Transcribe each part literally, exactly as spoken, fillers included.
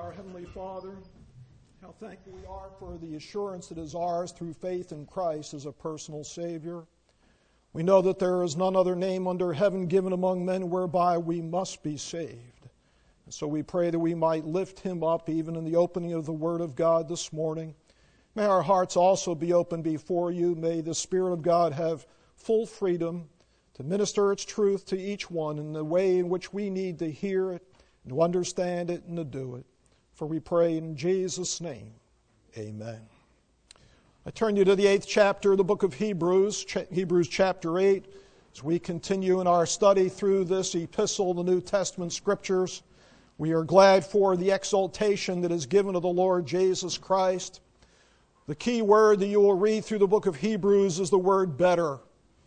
Our Heavenly Father, how thankful we are for the assurance that is ours through faith in Christ as a personal Savior. We know that there is none other name under heaven given among men whereby we must be saved. And so we pray that we might lift Him up even in the opening of the Word of God this morning. May our hearts also be open before You. May the Spirit of God have full freedom to minister its truth to each one in the way in which we need to hear it, and to understand it, and to do it. For we pray in Jesus' name, amen. I turn you to the eighth chapter of the book of Hebrews, Hebrews chapter eight, as we continue in our study through this epistle, the New Testament Scriptures. We are glad for the exaltation that is given to the Lord Jesus Christ. The key word that you will read through the book of Hebrews is the word better.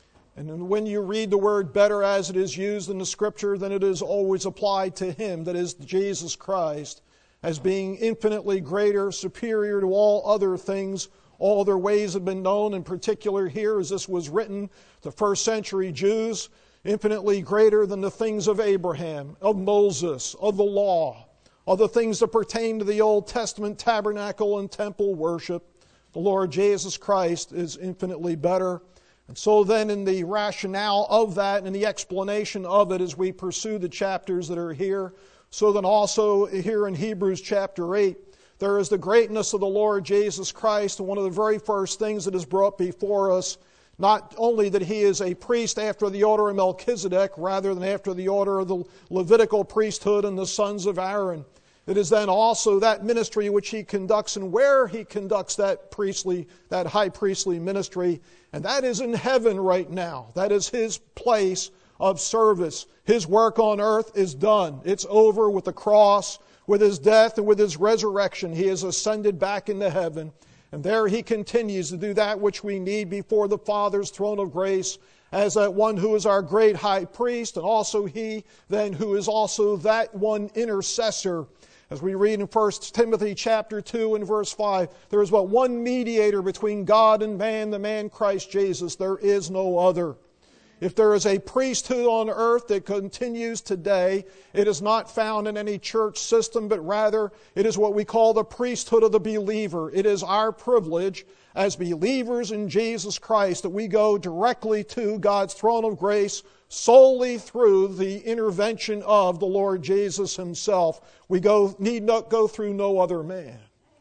And when you read the word better as it is used in the Scripture, then it is always applied to Him, that is Jesus Christ, as being infinitely greater, superior to all other things. All other ways have been known, in particular here, as this was written, the first century Jews, infinitely greater than the things of Abraham, of Moses, of the law, of the things that pertain to the Old Testament tabernacle and temple worship. The Lord Jesus Christ is infinitely better. And so then in the rationale of that and the explanation of it as we pursue the chapters that are here, so then also here in Hebrews chapter eight, there is the greatness of the Lord Jesus Christ. And one of the very first things that is brought before us, not only that He is a priest after the order of Melchizedek, rather than after the order of the Levitical priesthood and the sons of Aaron. It is then also that ministry which He conducts and where He conducts that priestly, that high priestly ministry. And that is in heaven right now. That is His place of service. His work on earth is done. It's over with the cross, with His death, and with His resurrection. He has ascended back into heaven. And there He continues to do that which we need before the Father's throne of grace as that one who is our great high priest, and also He then who is also that one intercessor. As we read in First Timothy chapter two and verse five, there is but one mediator between God and man, the man Christ Jesus. There is no other. If there is a priesthood on earth that continues today, it is not found in any church system, but rather it is what we call the priesthood of the believer. It is our privilege as believers in Jesus Christ that we go directly to God's throne of grace solely through the intervention of the Lord Jesus Himself. We go, need not go through no other man.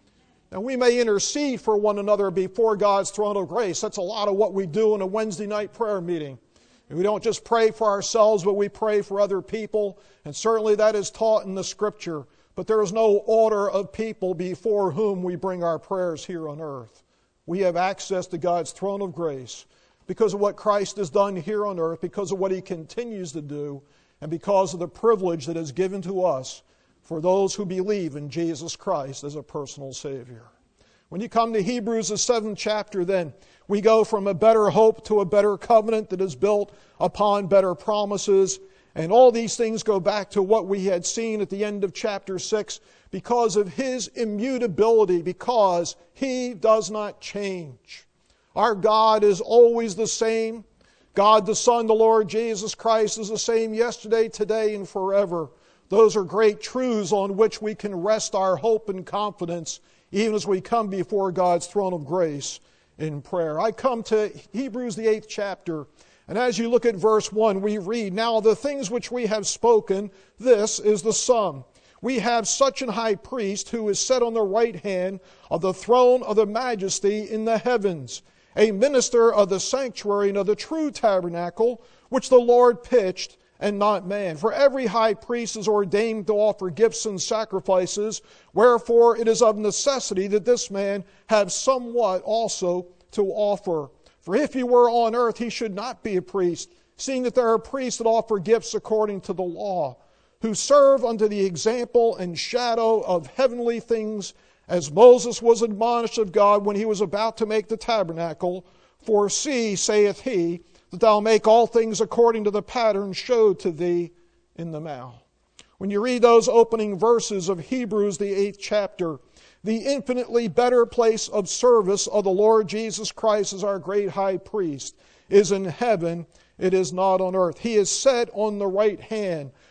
Now we may intercede for one another before God's throne of grace. That's a lot of what we do in a Wednesday night prayer meeting. And we don't just pray for ourselves, but we pray for other people. And certainly that is taught in the Scripture. But there is no order of people before whom we bring our prayers here on earth. We have access to God's throne of grace because of what Christ has done here on earth, because of what He continues to do, and because of the privilege that is given to us for those who believe in Jesus Christ as a personal Savior. When you come to Hebrews, the seventh chapter, then, we go from a better hope to a better covenant that is built upon better promises. And all these things go back to what we had seen at the end of chapter six because of His immutability, because He does not change. Our God is always the same. God the Son, the Lord Jesus Christ, is the same yesterday, today, and forever. Those are great truths on which we can rest our hope and confidence even as we come before God's throne of grace in prayer. I come to Hebrews, the eighth chapter, and as you look at verse one, we read, "Now the things which we have spoken, this is the sum. We have such an high priest who is set on the right hand of the throne of the majesty in the heavens, a minister of the sanctuary and of the true tabernacle, which the Lord pitched, and not man. For every high priest is ordained to offer gifts and sacrifices, wherefore it is of necessity that this man have somewhat also to offer. For if he were on earth, he should not be a priest, seeing that there are priests that offer gifts according to the law, who serve unto the example and shadow of heavenly things, as Moses was admonished of God when he was about to make the tabernacle. For see, saith he, that thou make all things according to the pattern showed to thee in the mount." When you read those opening verses of Hebrews, the eighth chapter, the infinitely better place of service of the Lord Jesus Christ as our great high priest is in heaven, it is not on earth. He is set on the right hand,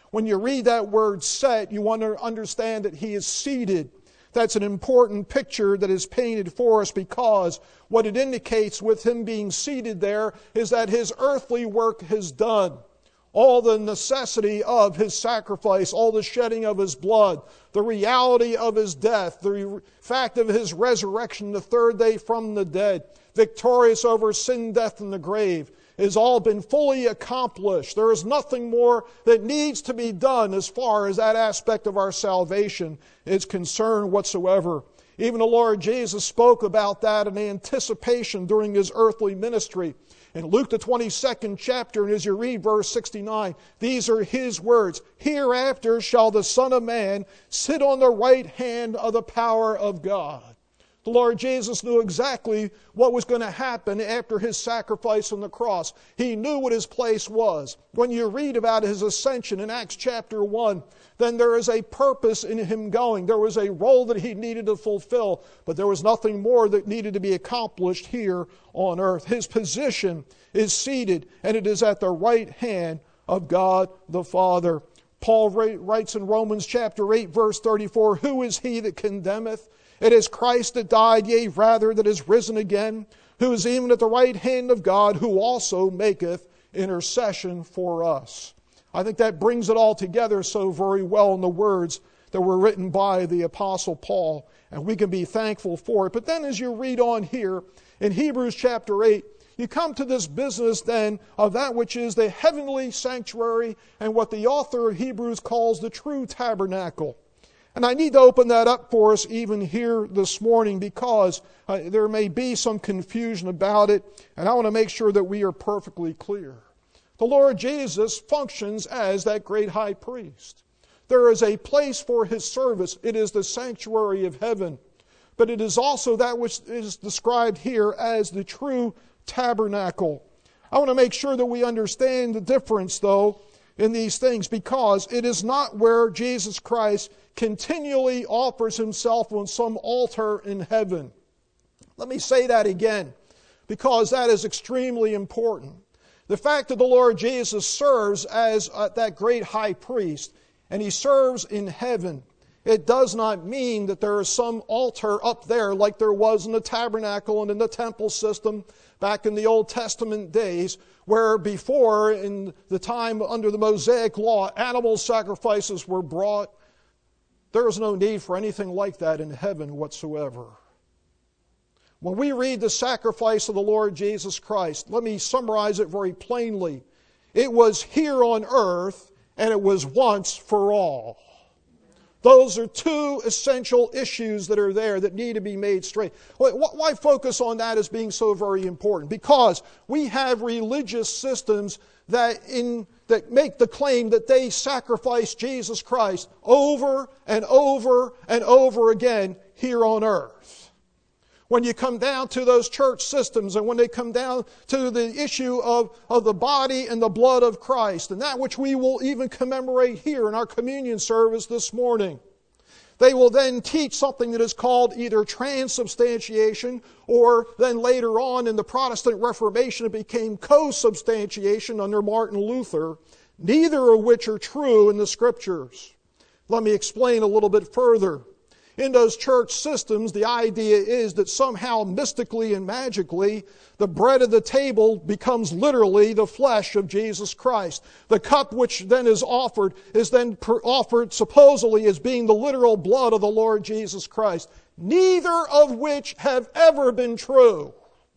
When you read that word set, you want to understand that he is seated. That's an important picture that is painted for us, because what it indicates with him being seated there is that his earthly work is done. All the necessity of his sacrifice, all the shedding of his blood, the reality of his death, the fact of his resurrection the third day from the dead, victorious over sin, death, and the grave, has all been fully accomplished. There is nothing more that needs to be done as far as that aspect of our salvation is concerned whatsoever. Even the Lord Jesus spoke about that in anticipation during his earthly ministry. In Luke the twenty-second chapter, and as you read verse sixty-nine, these are his words: "Hereafter shall the Son of Man sit on the right hand of the power of God." The Lord Jesus knew exactly what was going to happen after his sacrifice on the cross. He knew what his place was. When you read about his ascension in Acts chapter one, then there is a purpose in him going. There was a role that he needed to fulfill, but there was nothing more that needed to be accomplished here on earth. His position is seated, and it is at the right hand of God the Father. Paul writes in Romans chapter eight, verse thirty-four, "Who is he that condemneth? It is Christ that died, yea, rather that is risen again, who is even at the right hand of God, who also maketh intercession for us." I think that brings it all together so very well in the words that were written by the Apostle Paul, and we can be thankful for it. But then as you read on here in Hebrews chapter eight, you come to this business then of that which is the heavenly sanctuary and what the author of Hebrews calls the true tabernacle. And I need to open that up for us even here this morning, because uh, there may be some confusion about it, and I want to make sure that we are perfectly clear. The Lord Jesus functions as that great high priest. There is a place for his service. It is the sanctuary of heaven. But it is also that which is described here as the true tabernacle. I want to make sure that we understand the difference, though, in these things, because it is not where Jesus Christ continually offers himself on some altar in heaven. Let me say that again, because that is extremely important. The fact that the Lord Jesus serves as uh, that great high priest, and he serves in heaven, it does not mean that there is some altar up there like there was in the tabernacle and in the temple system back in the Old Testament days, where before, in the time under the Mosaic law, animal sacrifices were brought. There is no need for anything like that in heaven whatsoever. When we read the sacrifice of the Lord Jesus Christ, let me summarize it very plainly. It was here on earth, and it was once for all. Those are two essential issues that are there that need to be made straight. Why focus on that as being so very important? Because we have religious systems that in that make the claim that they sacrifice Jesus Christ over and over and over again here on earth. When you come down to those church systems, and when they come down to the issue of, of the body and the blood of Christ, and that which we will even commemorate here in our communion service this morning, they will then teach something that is called either transubstantiation, or then later on in the Protestant Reformation it became co-substantiation under Martin Luther, neither of which are true in the Scriptures. Let me explain a little bit further. In those church systems, the idea is that somehow mystically and magically, the bread of the table becomes literally the flesh of Jesus Christ. The cup which then is offered is then offered supposedly as being the literal blood of the Lord Jesus Christ. Neither of which have ever been true.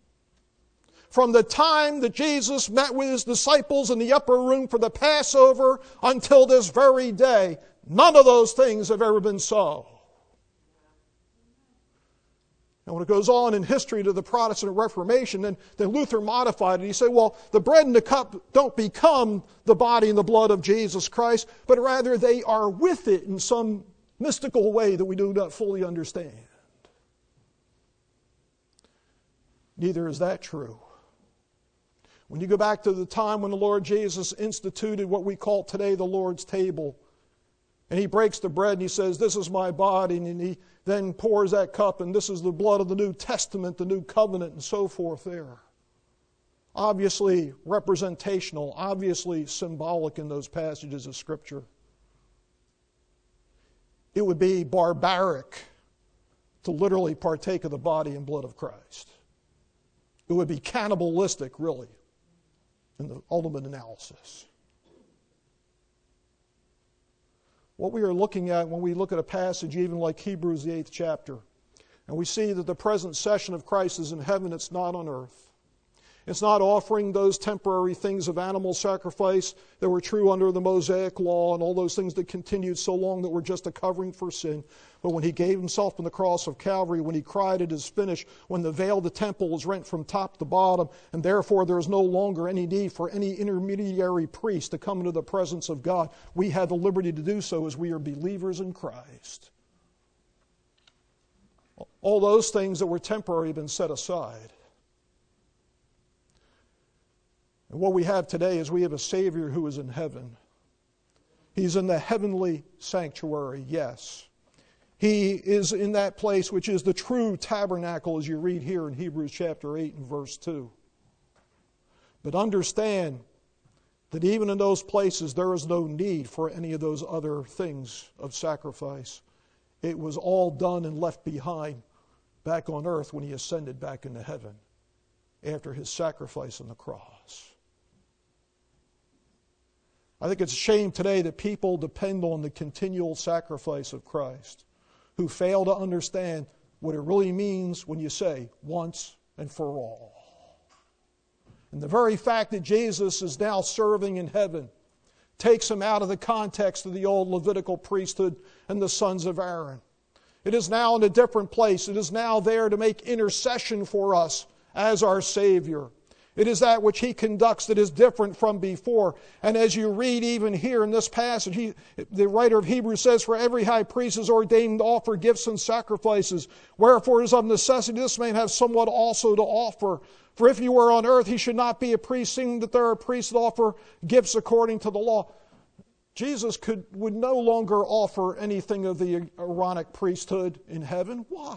From the time that Jesus met with his disciples in the upper room for the Passover until this very day, none of those things have ever been so. And when it goes on in history to the Protestant Reformation, then, then Luther modified it. He said, well, the bread and the cup don't become the body and the blood of Jesus Christ, but rather they are with it in some mystical way that we do not fully understand. Neither is that true. When you go back to the time when the Lord Jesus instituted what we call today the Lord's table, and he breaks the bread and he says, this is my body, and he then pours that cup, and this is the blood of the New Testament, the New Covenant, and so forth there. Obviously representational, obviously symbolic in those passages of Scripture. it would be barbaric to literally partake of the body and blood of Christ. It would be cannibalistic, really, in the ultimate analysis. What we are looking at when we look at a passage even like Hebrews, the eighth chapter, and we see that the present session of Christ is in heaven, it's not on earth. It's not offering those temporary things of animal sacrifice that were true under the Mosaic law and all those things that continued so long that were just a covering for sin. But when he gave himself on the cross of Calvary, when he cried, "It is finished," when the veil of the temple was rent from top to bottom, and therefore there is no longer any need for any intermediary priest to come into the presence of God, we have the liberty to do so as we are believers in Christ. All those things that were temporary have been set aside. And what we have today is we have a Savior who is in heaven. He's in the heavenly sanctuary, yes. He is in that place which is the true tabernacle, as you read here in Hebrews chapter eight and verse two. But understand that even in those places there is no need for any of those other things of sacrifice. It was all done and left behind back on earth when he ascended back into heaven after his sacrifice on the cross. I think it's a shame today that people depend on the continual sacrifice of Christ, who fail to understand what it really means when you say once and for all. And the very fact that Jesus is now serving in heaven takes him out of the context of the old Levitical priesthood and the sons of Aaron. It is now in a different place. It is now there to make intercession for us as our Savior. It is that which he conducts that is different from before. And as you read even here in this passage, he, the writer of Hebrews says, "For every high priest is ordained to offer gifts and sacrifices. Wherefore it is of necessity this man have somewhat also to offer. For if you were on earth, he should not be a priest, seeing that there are priests that offer gifts according to the law." Jesus could would no longer offer anything of the Aaronic priesthood in heaven. Why?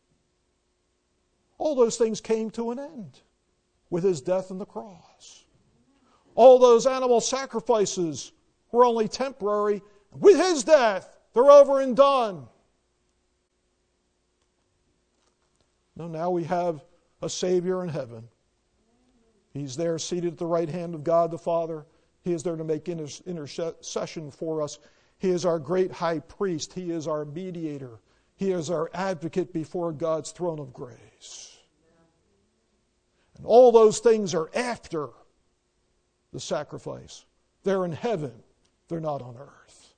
All those things came to an end with his death on the cross. All those animal sacrifices were only temporary. With his death, they're over and done. No, now we have a Savior in heaven. He's there seated at the right hand of God the Father. He is there to make inter- intercession for us. He is our great high priest. He is our mediator. He is our advocate before God's throne of grace. And all those things are after the sacrifice. They're in heaven. They're not on earth.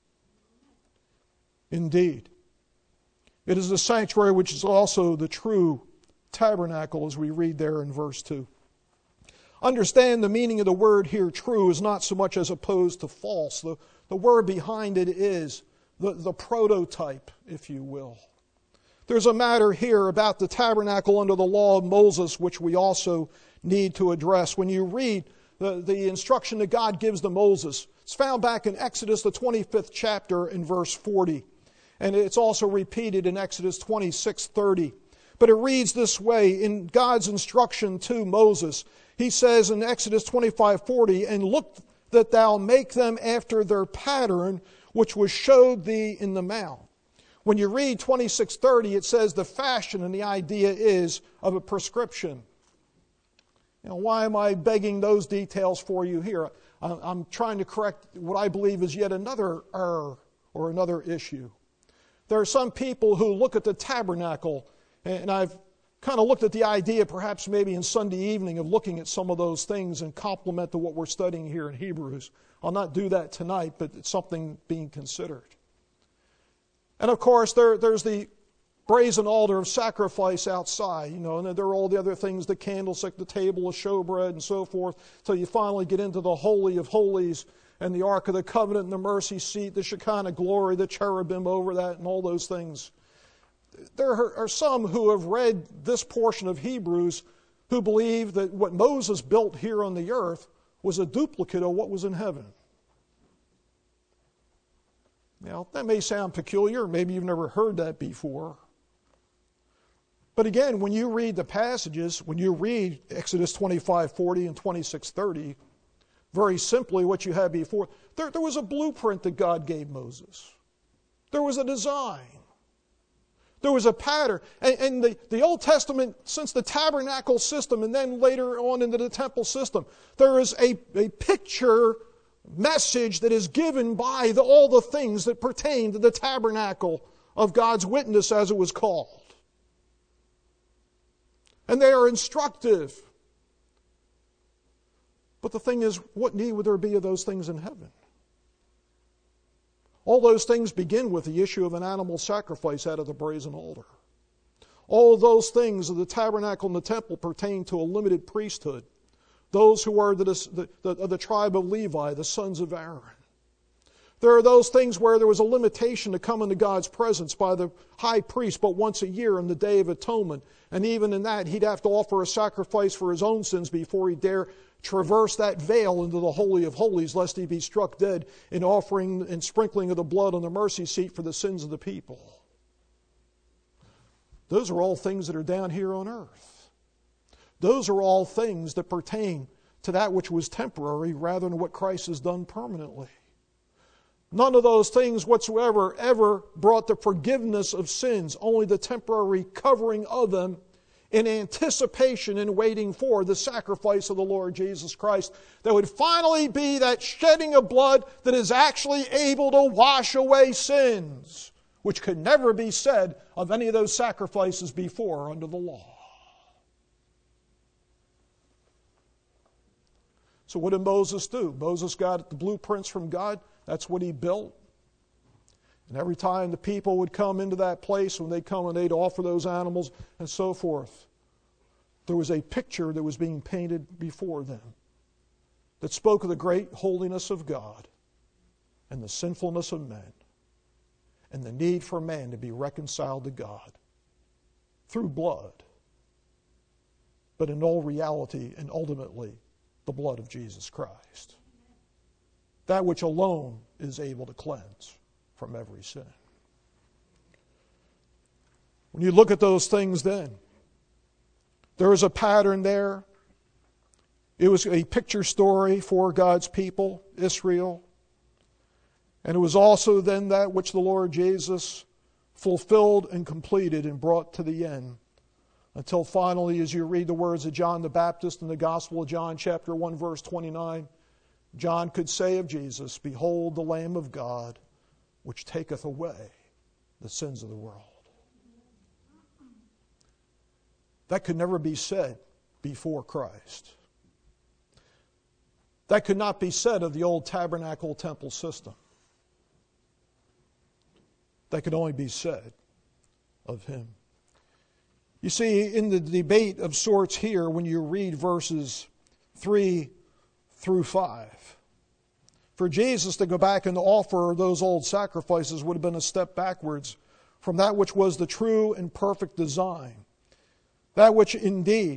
Indeed, it is the sanctuary which is also the true tabernacle, as we read there in verse two. Understand the meaning of the word here, true, is not so much as opposed to false. The, the word behind it is the, the prototype, if you will. There's a matter here about the tabernacle under the law of Moses, which we also need to address. When you read the, the instruction that God gives to Moses, it's found back in Exodus, the twenty-fifth chapter, in verse forty. And it's also repeated in Exodus twenty-six thirty. But it reads this way, in God's instruction to Moses, he says in Exodus twenty-five forty, "And look that thou make them after their pattern, which was showed thee in the mount." When you read twenty-six thirty, it says the fashion, and the idea is of a prescription. You know, why am I begging those details for you here? I'm trying to correct what I believe is yet another error or another issue. There are some people who look at the tabernacle, and I've kind of looked at the idea perhaps maybe in Sunday evening of looking at some of those things and complement to what we're studying here in Hebrews. I'll not do that tonight, but it's something being considered. And of course, there, there's the brazen altar of sacrifice outside, you know, and then there are all the other things, the candlestick, the table of showbread, and so forth, till you finally get into the Holy of Holies and the Ark of the Covenant and the mercy seat, the Shekinah glory, the cherubim over that, and all those things. There are some who have read this portion of Hebrews who believe that what Moses built here on the earth was a duplicate of what was in heaven. Now, that may sound peculiar. Maybe you've never heard that before. But again, when you read the passages, when you read Exodus twenty-five forty and twenty-six thirty, very simply what you had before, there, there was a blueprint that God gave Moses. There was a design. There was a pattern. And, and the, the Old Testament, since the tabernacle system and then later on into the temple system, there is a, a picture message that is given by the, all the things that pertain to the tabernacle of God's witness, as it was called. And they are instructive. But the thing is, what need would there be of those things in heaven? All those things begin with the issue of an animal sacrifice out of the brazen altar. All those things of the tabernacle and the temple pertain to a limited priesthood. Those who are the, the, the, the tribe of Levi, the sons of Aaron. There are those things where there was a limitation to come into God's presence by the high priest but once a year on the Day of Atonement. And even in that, he'd have to offer a sacrifice for his own sins before he'd dare traverse that veil into the Holy of Holies, lest he be struck dead in offering and sprinkling of the blood on the mercy seat for the sins of the people. Those are all things that are down here on earth. Those are all things that pertain to that which was temporary rather than what Christ has done permanently. None of those things whatsoever ever brought the forgiveness of sins, only the temporary covering of them in anticipation and waiting for the sacrifice of the Lord Jesus Christ that would finally be that shedding of blood that is actually able to wash away sins, which could never be said of any of those sacrifices before under the law. So what did Moses do? Moses got the blueprints from God. That's what he built. And every time the people would come into that place, when they'd come and they'd offer those animals and so forth, there was a picture that was being painted before them that spoke of the great holiness of God and the sinfulness of men and the need for man to be reconciled to God through blood, but in all reality and ultimately the blood of Jesus Christ. That which alone is able to cleanse from every sin. When you look at those things then, there is a pattern there. It was a picture story for God's people, Israel. And it was also then that which the Lord Jesus fulfilled and completed and brought to the end. Until finally, as you read the words of John the Baptist in the Gospel of John, chapter one, verse twenty-nine, John could say of Jesus, "Behold the Lamb of God, which taketh away the sins of the world." That could never be said before Christ. That could not be said of the old tabernacle temple system. That could only be said of Him. You see, in the debate of sorts here, when you read verses three through five, for Jesus to go back and offer those old sacrifices would have been a step backwards from that which was the true and perfect design. That which indeed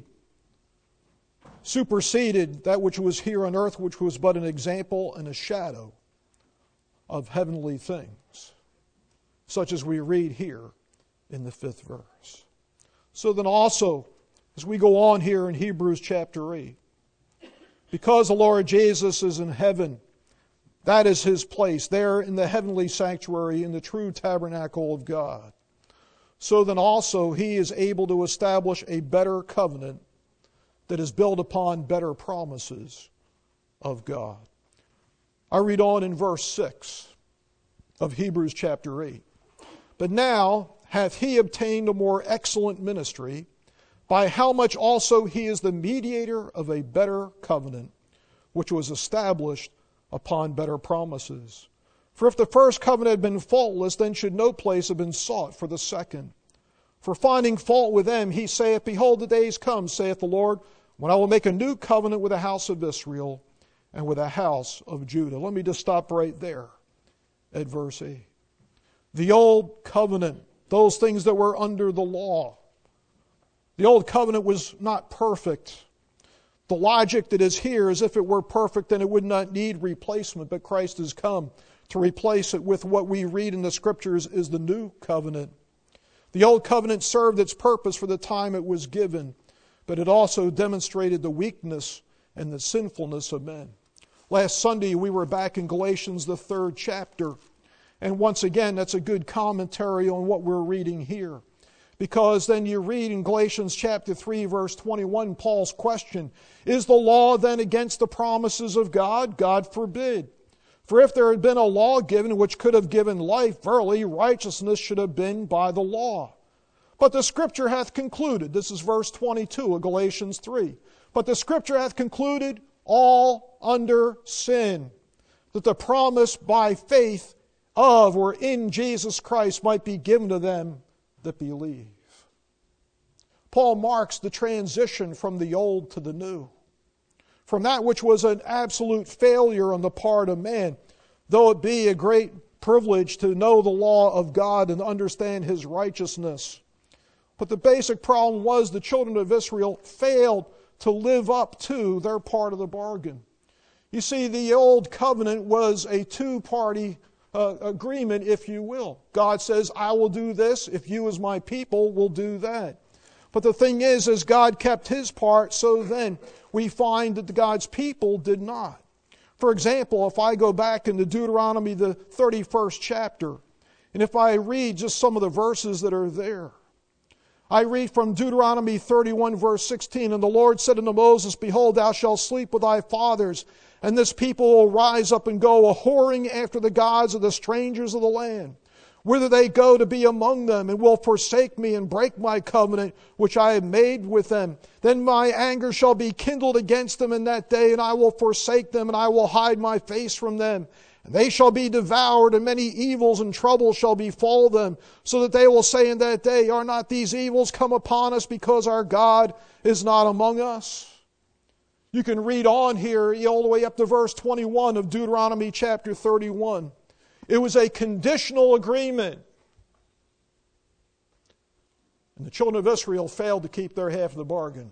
superseded that which was here on earth, which was but an example and a shadow of heavenly things, such as we read here in the fifth verse. So then also, as we go on here in Hebrews chapter eight, because the Lord Jesus is in heaven, that is His place, there in the heavenly sanctuary, in the true tabernacle of God. So then also He is able to establish a better covenant that is built upon better promises of God. I read on in verse six of Hebrews chapter eight. But now hath He obtained a more excellent ministry, by how much also He is the mediator of a better covenant, which was established upon better promises. For if the first covenant had been faultless, then should no place have been sought for the second. For finding fault with them, He saith, Behold, the days come, saith the Lord, when I will make a new covenant with the house of Israel and with the house of Judah. Let me just stop right there at verse eight. The old covenant, those things that were under the law, the old covenant was not perfect. The logic that is here is if it were perfect, then it would not need replacement, but Christ has come to replace it with what we read in the Scriptures is the new covenant. The old covenant served its purpose for the time it was given, but it also demonstrated the weakness and the sinfulness of men. Last Sunday we were back in Galatians, the third chapter, And once again, that's a good commentary on what we're reading here. Because then you read in Galatians chapter three, verse twenty-one, Paul's question, is the law then against the promises of God? God forbid. For if there had been a law given which could have given life, verily righteousness should have been by the law. But the Scripture hath concluded, this is verse twenty-two of Galatians three, but the Scripture hath concluded all under sin, that the promise by faith of or in Jesus Christ might be given to them that believe. Paul marks the transition from the old to the new. From that which was an absolute failure on the part of man, though it be a great privilege to know the law of God and understand His righteousness. But the basic problem was the children of Israel failed to live up to their part of the bargain. You see, the old covenant was a two-party uh, agreement, if you will. God says, I will do this if you as my people will do that. But the thing is, as God kept His part, so then we find that God's people did not. For example, if I go back into Deuteronomy, the thirty-first chapter, and if I read just some of the verses that are there, I read from Deuteronomy thirty-one, verse sixteen, and the Lord said unto Moses, behold, thou shalt sleep with thy fathers, and this people will rise up and go a-whoring after the gods of the strangers of the land, whither they go to be among them, and will forsake me and break my covenant which I have made with them. Then my anger shall be kindled against them in that day, and I will forsake them, and I will hide my face from them. And they shall be devoured, and many evils and troubles shall befall them, so that they will say in that day, are not these evils come upon us because our God is not among us? You can read on here all the way up to verse twenty-one of Deuteronomy chapter thirty-one. It was a conditional agreement. And the children of Israel failed to keep their half of the bargain.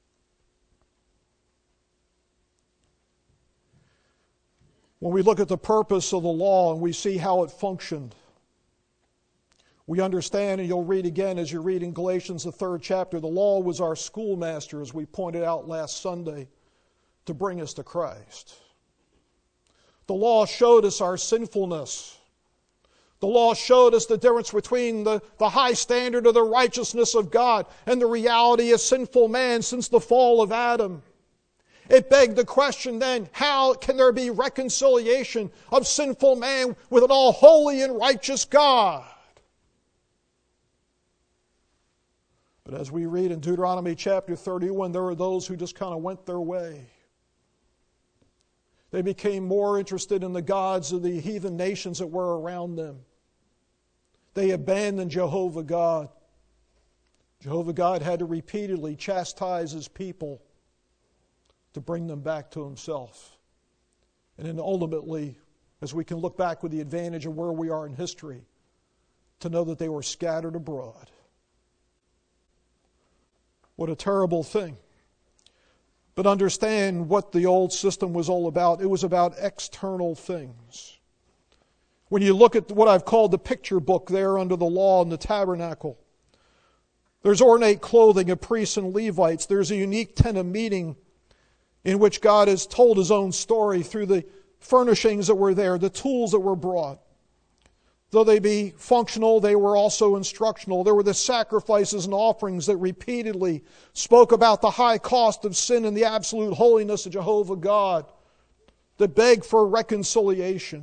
When we look at the purpose of the law and we see how it functioned, we understand, and you'll read again as you read in Galatians, the third chapter, the law was our schoolmaster, as we pointed out last Sunday, to bring us to Christ. The law showed us our sinfulness. The law showed us the difference between the, the high standard of the righteousness of God and the reality of sinful man since the fall of Adam. It begged the question then, how can there be reconciliation of sinful man with an all holy and righteous God? But as we read in Deuteronomy chapter thirty-one, there were those who just kind of went their way. They became more interested in the gods of the heathen nations that were around them. They abandoned Jehovah God. Jehovah God had to repeatedly chastise His people to bring them back to Himself. And then ultimately, as we can look back with the advantage of where we are in history, to know that they were scattered abroad. What a terrible thing. But understand what the old system was all about. It was about external things. When you look at what I've called the picture book there under the law and the tabernacle, there's ornate clothing of priests and Levites. There's a unique tent of meeting in which God has told His own story through the furnishings that were there, the tools that were brought. Though they be functional, they were also instructional. There were the sacrifices and offerings that repeatedly spoke about the high cost of sin and the absolute holiness of Jehovah God, that begged for reconciliation.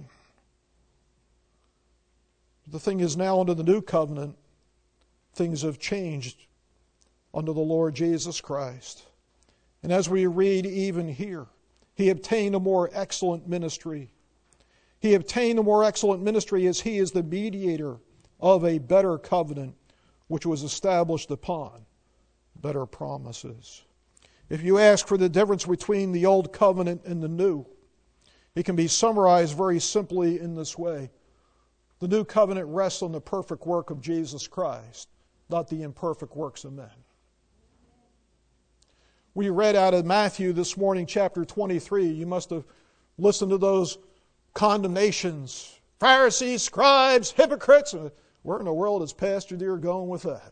The thing is, now under the new covenant, things have changed under the Lord Jesus Christ. And as we read even here, He obtained a more excellent ministry. He obtained a more excellent ministry as He is the mediator of a better covenant, which was established upon better promises. If you ask for the difference between the old covenant and the new, it can be summarized very simply in this way. The new covenant rests on the perfect work of Jesus Christ, not the imperfect works of men. We read out of Matthew this morning, chapter twenty-three. You must have listened to those condemnations. Pharisees, scribes, hypocrites. Where in the world is Pastor Deere going with that?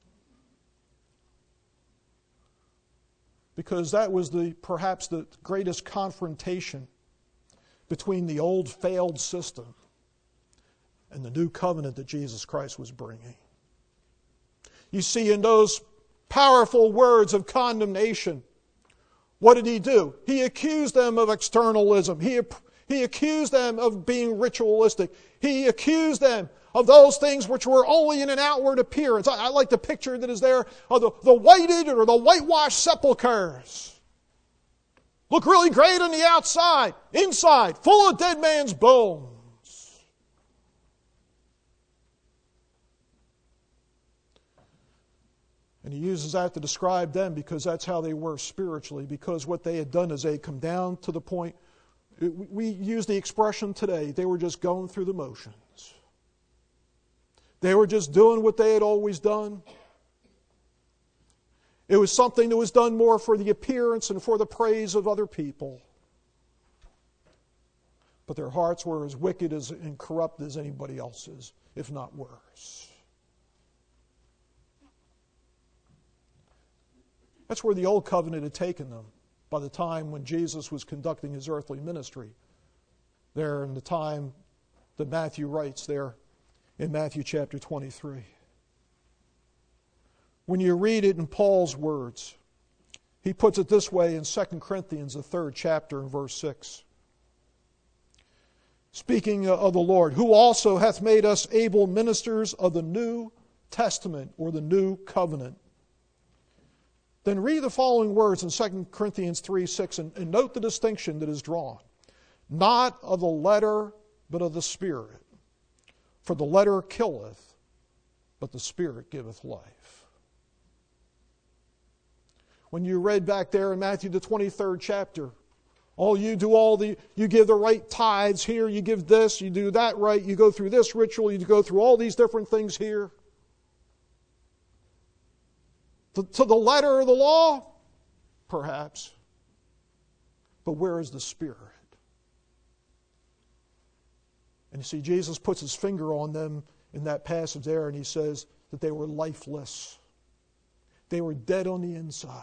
Because that was the perhaps the greatest confrontation between the old failed system and the new covenant that Jesus Christ was bringing. You see, in those powerful words of condemnation, what did he do? He accused them of externalism. He, he accused them of being ritualistic. He accused them of those things which were only in an outward appearance. I, I like the picture that is there of the, the whited or the whitewashed sepulchres. Look really great on the outside, inside, full of dead man's bones. And he uses that to describe them because that's how they were spiritually, because what they had done is they had come down to the point, we use the expression today, they were just going through the motions. They were just doing what they had always done. It was something that was done more for the appearance and for the praise of other people. But their hearts were as wicked as, and corrupt as anybody else's, if not worse. That's where the old covenant had taken them by the time when Jesus was conducting his earthly ministry. There in the time that Matthew writes there in Matthew chapter twenty-three. When you read it in Paul's words, he puts it this way in Second Corinthians, the third chapter, in verse six. Speaking of the Lord, who also hath made us able ministers of the New Testament, or the New Covenant. Then read the following words in Second Corinthians three six, and, and note the distinction that is drawn. Not of the letter, but of the Spirit. For the letter killeth, but the Spirit giveth life. When you read back there in Matthew the twenty-third chapter, all you do all the, you give the right tithes here, you give this, you do that right, you go through this ritual, you go through all these different things here. To, to the letter of the law? Perhaps. But where is the Spirit? And you see, Jesus puts his finger on them in that passage there, and he says that they were lifeless. They were dead on the inside.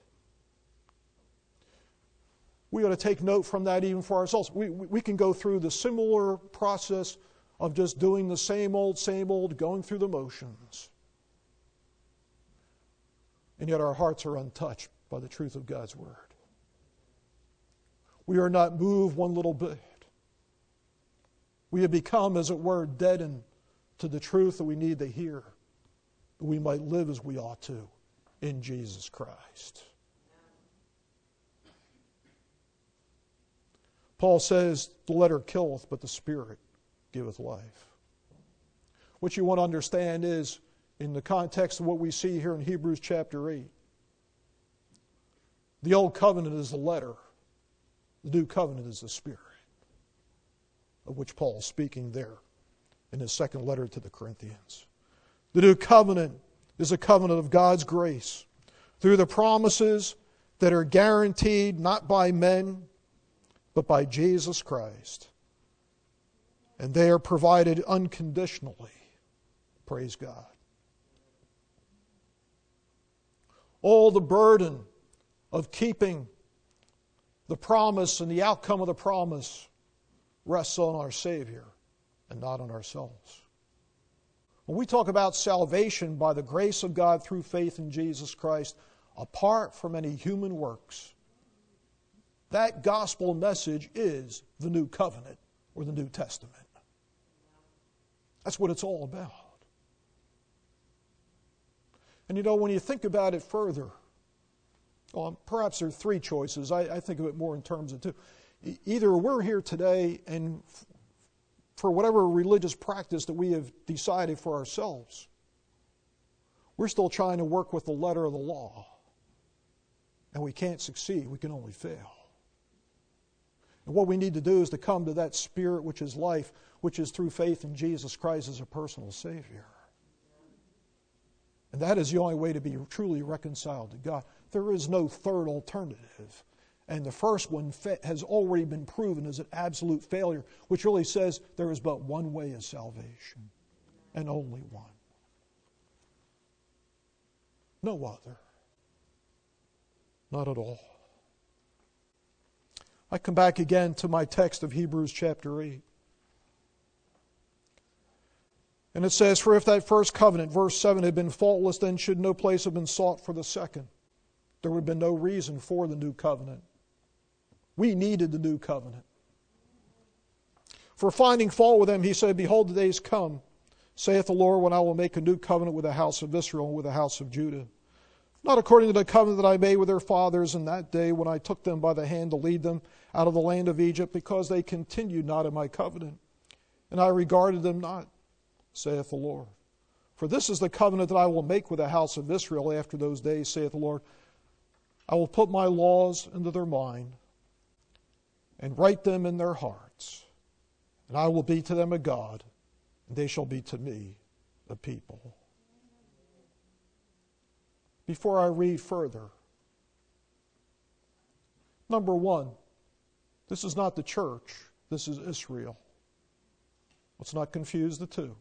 We ought to take note from that even for ourselves. We, we can go through the similar process of just doing the same old, same old, going through the motions. And yet our hearts are untouched by the truth of God's Word. We are not moved one little bit. We have become, as it were, deadened to the truth that we need to hear, that we might live as we ought to in Jesus Christ. Paul says, the letter killeth, but the Spirit giveth life. What you want to understand is, in the context of what we see here in Hebrews chapter eight, the old covenant is the letter. The new covenant is the Spirit, of which Paul is speaking there in his second letter to the Corinthians. The new covenant is a covenant of God's grace through the promises that are guaranteed not by men, but by Jesus Christ. And they are provided unconditionally. Praise God. All the burden of keeping the promise and the outcome of the promise rests on our Savior and not on ourselves. When we talk about salvation by the grace of God through faith in Jesus Christ, apart from any human works, that gospel message is the new covenant or the New Testament. That's what it's all about. And you know, when you think about it further, well, perhaps there are three choices. I, I think of it more in terms of two. E- either we're here today and f- for whatever religious practice that we have decided for ourselves, we're still trying to work with the letter of the law. And we can't succeed. We can only fail. And what we need to do is to come to that Spirit which is life, which is through faith in Jesus Christ as a personal Savior. And that is the only way to be truly reconciled to God. There is no third alternative. And the first one fa- has already been proven as an absolute failure, which really says there is but one way of salvation, and only one. No other. Not at all. I come back again to my text of Hebrews chapter eight. And it says, for if that first covenant, verse seven, had been faultless, then should no place have been sought for the second. There would have been no reason for the new covenant. We needed the new covenant. For finding fault with them, he said, behold, the days come, saith the Lord, when I will make a new covenant with the house of Israel and with the house of Judah. Not according to the covenant that I made with their fathers in that day when I took them by the hand to lead them out of the land of Egypt, because they continued not in my covenant, and I regarded them not, saith the Lord. For this is the covenant that I will make with the house of Israel after those days, saith the Lord. I will put my laws into their mind and write them in their hearts. And I will be to them a God, and they shall be to me a people. Before I read further, number one, this is not the church, this is Israel. Let's not confuse the two.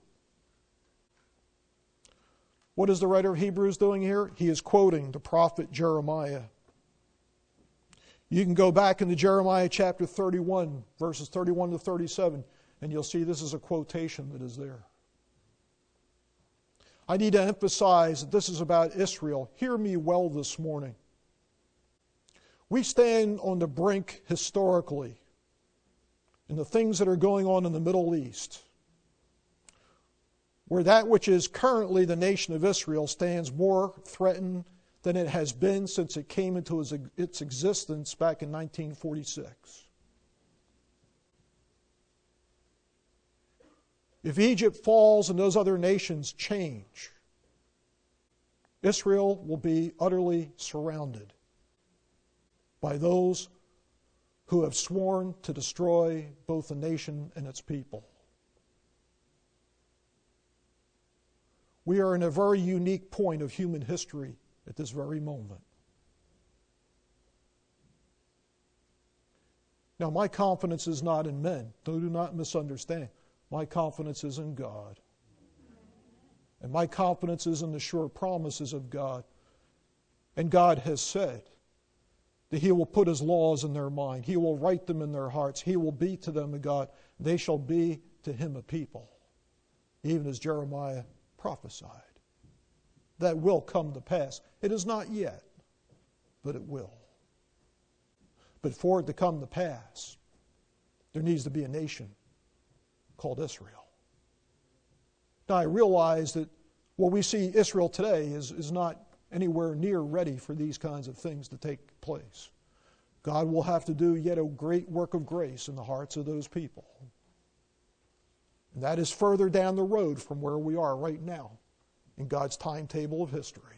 What is the writer of Hebrews doing here? He is quoting the prophet Jeremiah. You can go back into Jeremiah chapter thirty-one, verses thirty-one to thirty-seven, and you'll see this is a quotation that is there. I need to emphasize that this is about Israel. Hear me well this morning. We stand on the brink historically in the things that are going on in the Middle East, where that which is currently the nation of Israel stands more threatened than it has been since it came into its existence back in nineteen forty-six. If Egypt falls and those other nations change, Israel will be utterly surrounded by those who have sworn to destroy both the nation and its people. We are in a very unique point of human history at this very moment. Now, my confidence is not in men. Do not misunderstand. My confidence is in God. And my confidence is in the sure promises of God. And God has said that He will put His laws in their mind. He will write them in their hearts. He will be to them a God. They shall be to Him a people. Even as Jeremiah prophesied. That will come to pass. It is not yet, but it will. But for it to come to pass, there needs to be a nation called Israel. Now I realize that what we see Israel today is, is not anywhere near ready for these kinds of things to take place. God will have to do yet a great work of grace in the hearts of those people. And that is further down the road from where we are right now in God's timetable of history.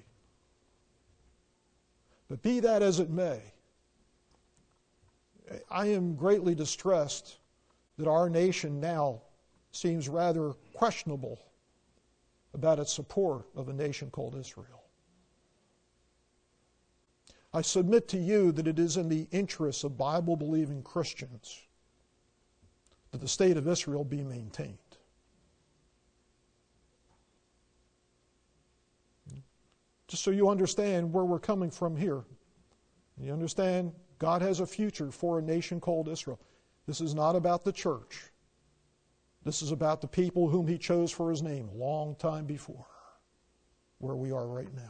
But be that as it may, I am greatly distressed that our nation now seems rather questionable about its support of a nation called Israel. I submit to you that it is in the interests of Bible-believing Christians that the state of Israel be maintained. Just so you understand where we're coming from here. You understand God has a future for a nation called Israel. This is not about the church. This is about the people whom He chose for His name a long time before, where we are right now.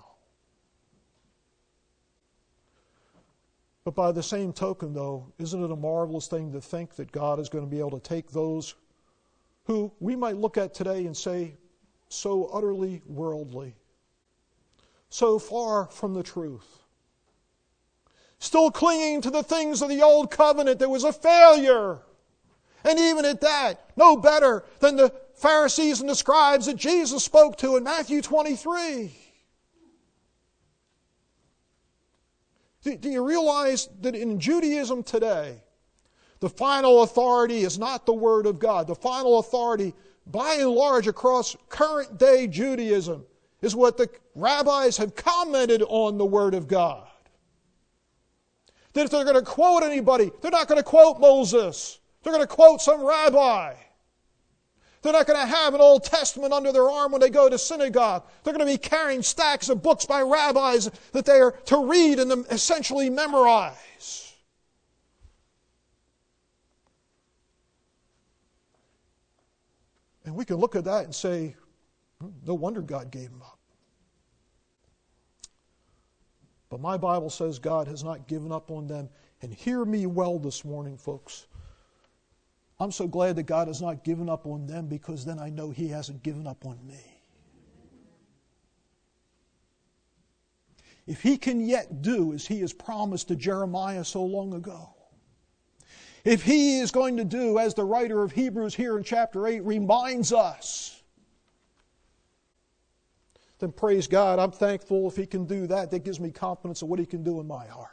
But by the same token, though, isn't it a marvelous thing to think that God is going to be able to take those who we might look at today and say, so utterly worldly, so far from the truth, still clinging to the things of the old covenant that was a failure. And even at that, no better than the Pharisees and the scribes that Jesus spoke to in Matthew twenty-three. Do, do you realize that in Judaism today, the final authority is not the Word of God. The final authority, by and large, across current day Judaism, is what the rabbis have commented on the Word of God. That if they're going to quote anybody, they're not going to quote Moses. They're going to quote some rabbi. They're not going to have an Old Testament under their arm when they go to synagogue. They're going to be carrying stacks of books by rabbis that they are to read and essentially memorize. And we can look at that and say, No wonder God gave him up. But my Bible says God has not given up on them. And hear me well this morning, folks. I'm so glad that God has not given up on them, because then I know He hasn't given up on me. If He can yet do as He has promised to Jeremiah so long ago, if He is going to do as the writer of Hebrews here in chapter eight reminds us, then praise God, I'm thankful if He can do that. That gives me confidence of what He can do in my heart.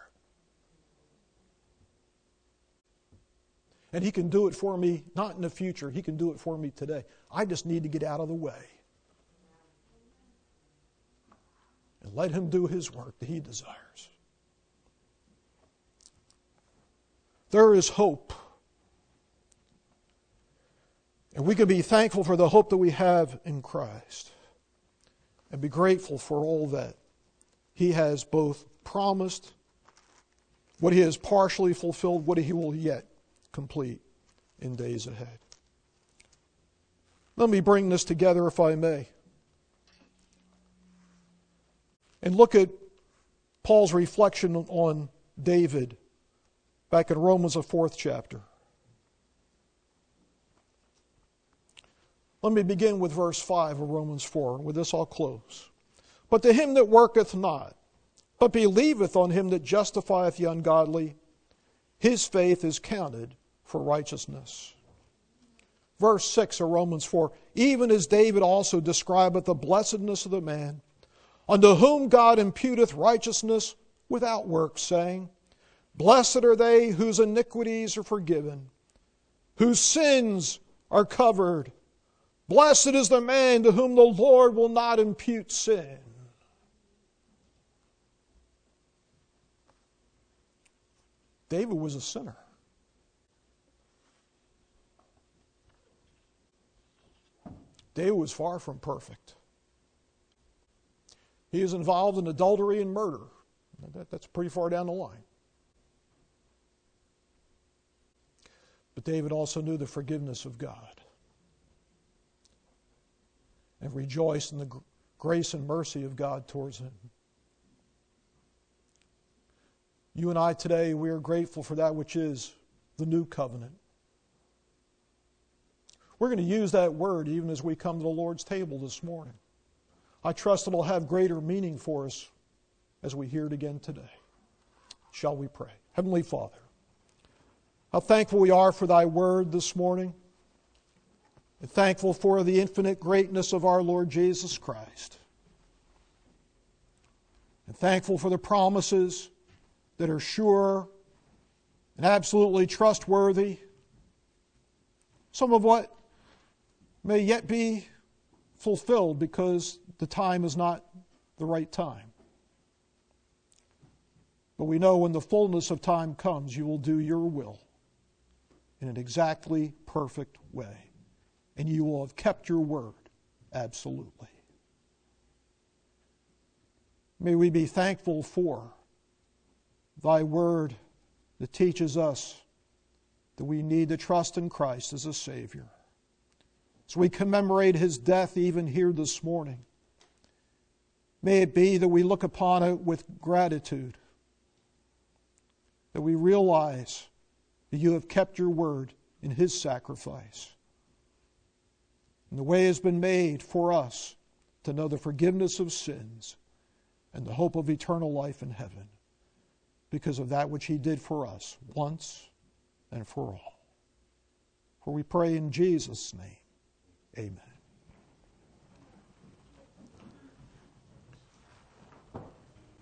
And He can do it for me, not in the future. He can do it for me today. I just need to get out of the way and let Him do His work that He desires. There is hope. And we can be thankful for the hope that we have in Christ, and be grateful for all that He has both promised, what He has partially fulfilled, what He will yet complete in days ahead. Let me bring this together, if I may, and look at Paul's reflection on David back in Romans, the fourth chapter. Let me begin with verse five of Romans four, and with this I'll close. But to him that worketh not, but believeth on Him that justifieth the ungodly, his faith is counted for righteousness. Verse six of Romans four, even as David also describeth the blessedness of the man, unto whom God imputeth righteousness without works, saying, blessed are they whose iniquities are forgiven, whose sins are covered. Blessed is the man to whom the Lord will not impute sin. David was a sinner. David was far from perfect. He is involved in adultery and murder. That, that's pretty far down the line. But David also knew the forgiveness of God and rejoiced in the grace and mercy of God towards him. You and I today, we are grateful for that which is the new covenant. We're going to use that word even as we come to the Lord's table this morning. I trust it'll have greater meaning for us as we hear it again today. Shall we pray? Heavenly Father, how thankful we are for Thy word this morning, and thankful for the infinite greatness of our Lord Jesus Christ, and thankful for the promises that are sure and absolutely trustworthy, some of what may yet be fulfilled because the time is not the right time. But we know when the fullness of time comes, you will do your will in an exactly perfect way. And you will have kept your word absolutely. May we be thankful for Thy word that teaches us that we need to trust in Christ as a Savior. As we commemorate His death even here this morning, may it be that we look upon it with gratitude, that we realize that you have kept your word in His sacrifice. And the way has been made for us to know the forgiveness of sins and the hope of eternal life in heaven because of that which He did for us once and for all. For we pray in Jesus' name. Amen.